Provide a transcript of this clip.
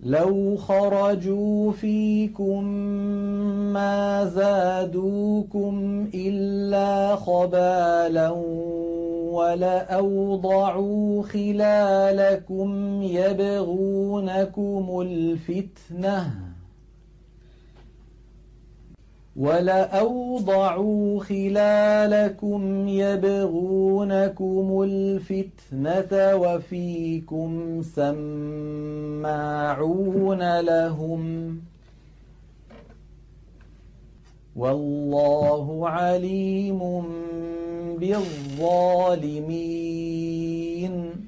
لو خرجوا فيكم ما زادوكم إلا خبالا ولأوضعوا خلالكم يبغونكم الفتنة وفيكم سماعون لهم والله عليم بالظالمين